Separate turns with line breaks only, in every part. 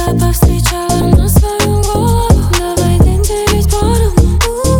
тебя повстречала на свою голову. Давай день делить поровну.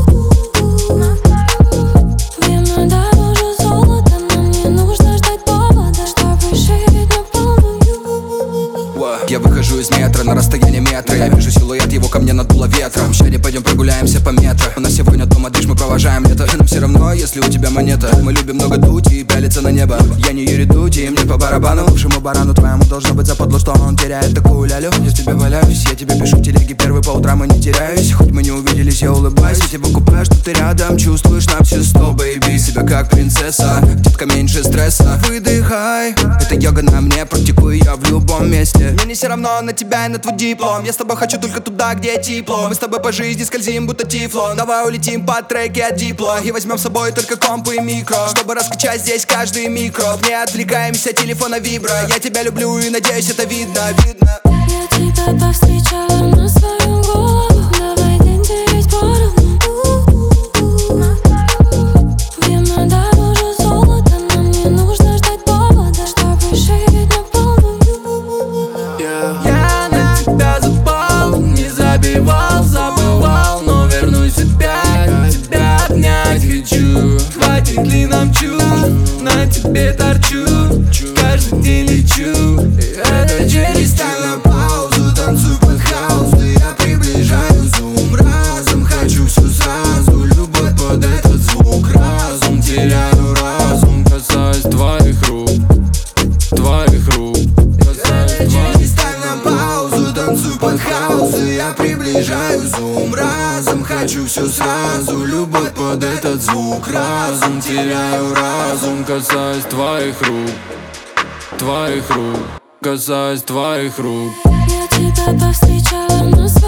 Время дороже золота, нам не нужно ждать повода, чтобы ширить на полную.
Я выхожу из метра на расстояние метра. Я вижу силуэт, его ко мне надуло ветром. Сегодня пойдем прогуляемся по метро. У нас сегодня дома дышь, мы провожаем лето. И нам все равно, если у тебя монета. Мы любим много дуть и пялиться на небо. Я не Юрий Дудь, и мне по барабану. Бывшему барану твоему должно быть западло, что он теряет такую лялю. Я с тебе валяюсь, я тебе пишу в телеге первый по утрам и не теряюсь. Хоть мы не увиделись, я улыбаюсь. Я тебе купаю, что ты рядом, чувствуешь на все 100, бэйби. Себя как принцесса, детка, меньше стресса. Выдыхай, это йога на мне, практикую я в любом месте. Мне не все равно на тебя и на твой диплом. Я с тобой хочу только туда, где тепло. Мы с тобой по жизни скользим, будто тифлон. Давай улетим по треке от дипло и возьмем с собой только комп и микро, чтобы раскачать здесь каждый микро. Не отвлекаемся, телефона вибро. Я тебя люблю и надеюсь, это видно.
Я тебя повстречала на свою голову. Давай день делить поровну. Время дороже золота, нам не нужно ждать повода, чтобы ширить на полную.
Я на тебя запал, не забывал, но вернусь опять. Тебя обнять хочу, хватит ли нам чушь? На тебе торчу, каждый день лечу. Это через тайм на паузу, танцуй под хаус. Да я приближаю зум, разом хочу все сразу. Любовь под этот звук, разум, теряю разум. Касаюсь твоих рук, Это через тайм на паузу, танцуй под хаус. Да я приближаю зум, разом хочу все сразу. Любовь под этот звук, разум, теряю разум. Касаюсь твоих рук, касаюсь твоих рук.
Я тебя повстречала на свою